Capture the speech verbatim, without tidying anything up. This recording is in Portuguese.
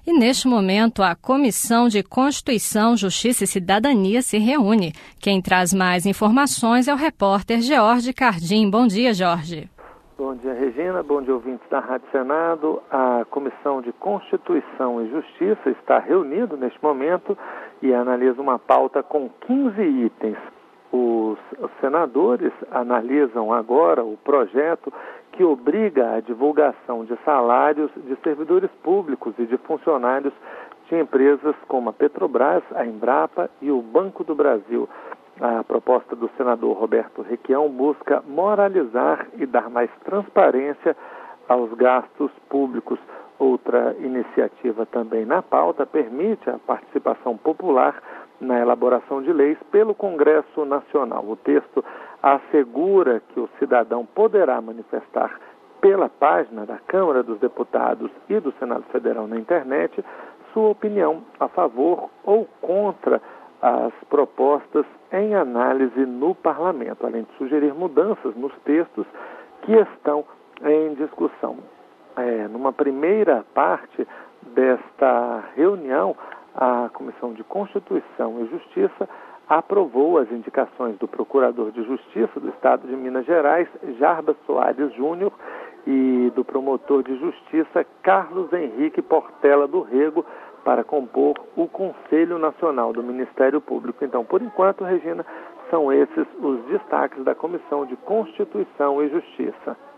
E neste momento a Comissão de Constituição, Justiça e Cidadania se reúne. Quem traz mais informações é o repórter George Cardim. Bom dia, George. Bom dia, Regina. Bom dia, ouvintes da Rádio Senado. A Comissão de Constituição e Justiça está reunida neste momento e analisa uma pauta com quinze itens. Os senadores analisam agora o projeto que obriga a divulgação de salários de servidores públicos e de funcionários de empresas como a Petrobras, a Embrapa e o Banco do Brasil. A proposta do senador Roberto Requião busca moralizar e dar mais transparência aos gastos públicos. Outra iniciativa também na pauta permite a participação popular na elaboração de leis pelo Congresso Nacional. O texto assegura que o cidadão poderá manifestar pela página da Câmara dos Deputados e do Senado Federal na internet sua opinião a favor ou contra as propostas em análise no Parlamento, além de sugerir mudanças nos textos que estão em discussão. É, numa primeira parte desta reunião, a Comissão de Constituição e Justiça aprovou as indicações do Procurador de Justiça do Estado de Minas Gerais, Jarbas Soares Júnior, e do Promotor de Justiça, Carlos Henrique Portela do Rego, para compor o Conselho Nacional do Ministério Público. Então, por enquanto, Regina, são esses os destaques da Comissão de Constituição e Justiça.